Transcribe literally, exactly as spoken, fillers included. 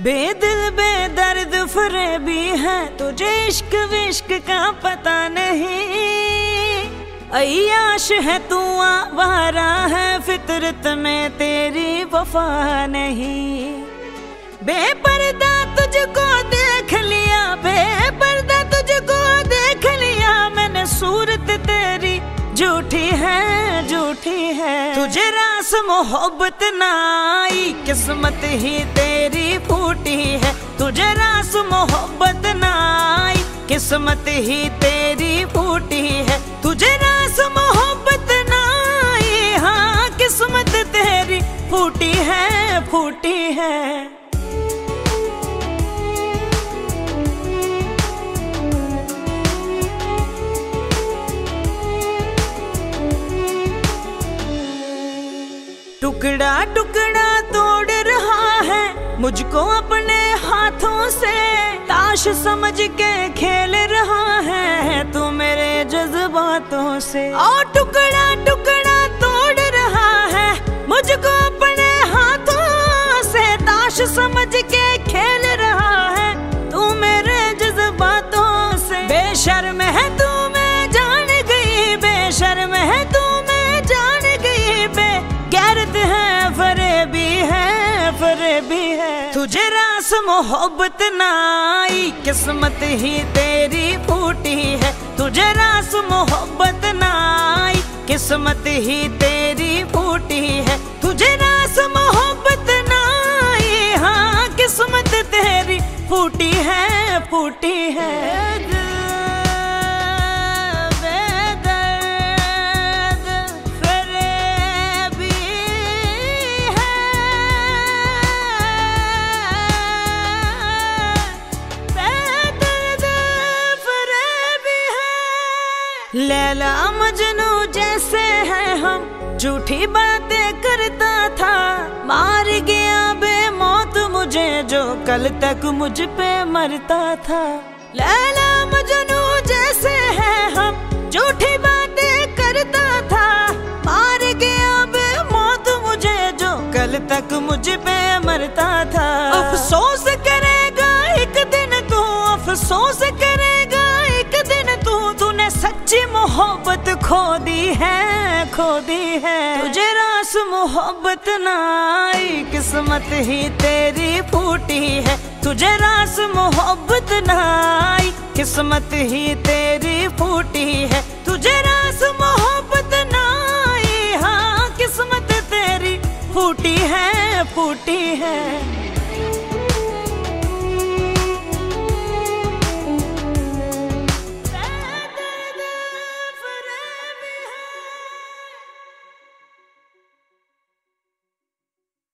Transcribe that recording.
बेदिल बेदर्द फरेबी है, तुझे इश्क विश्क का पता नहीं। अय्याश है तू आवारा है, फितरत में तेरी वफा नहीं। बेपर्दा तुझको देख लिया, बेपर्दा तुझको देख लिया मैंने, सूरत तेरी झूठी है झूठी है। तुझे रास मोहब्बत ना आई, किस्मत ही तेरी फूटी है। तुझे रास मोहब्बत ना आई, किस्मत ही तेरी फूटी है। तुझे रास मोहब्बत ना आई, हाँ किस्मत तेरी फूटी है फूटी है। टुकड़ा टुकड़ा तोड़ रहा है मुझको अपने हाथों से, ताश समझ के खेल रहा है तू मेरे जज्बातों से। और टुकड़ा टुकड़ा तोड़ रहा है मुझको अपने हाथों से, ताश समझ के खेल रहा है तू मेरे जज्बातों से। बेशर्म है तू मैं जान गई, बेशर्म है तू मैं जान गई, बे गैरत है फरेबी है फरेबी है। तुझे रास मोहब्बत ना आई, किस्मत ही तेरी फूटी है। तुझे रास मोहब्बत ना आई, किस्मत ही तेरी फूटी है। तुझे रास मोहब्बत ना आई, हाँ किस्मत तेरी फूटी है फूटी है। लैला मजनू जैसे हैं हम, झूठी बातें करता था। मार गया बेमौत मुझे जो कल तक मुझ पे मरता था। लैला मजनू जैसे हैं हम, झूठी बातें करता था। मार गया बेमौत मुझे जो कल तक मुझ पे मरता था। अफसोस करेगा एक दिन तू, अफसोस करेगा एक दिन तू, तूने सच्ची मोहब्बत खो दी है खो दी है। तुझे रास मोहब्बत ना आई, किस्मत ही तेरी फूटी है। तुझे रास मोहब्बत ना आई, किस्मत ही तेरी फूटी है। तुझे रास मोहब्बत ना आई, हाँ किस्मत तेरी फूटी है फूटी है।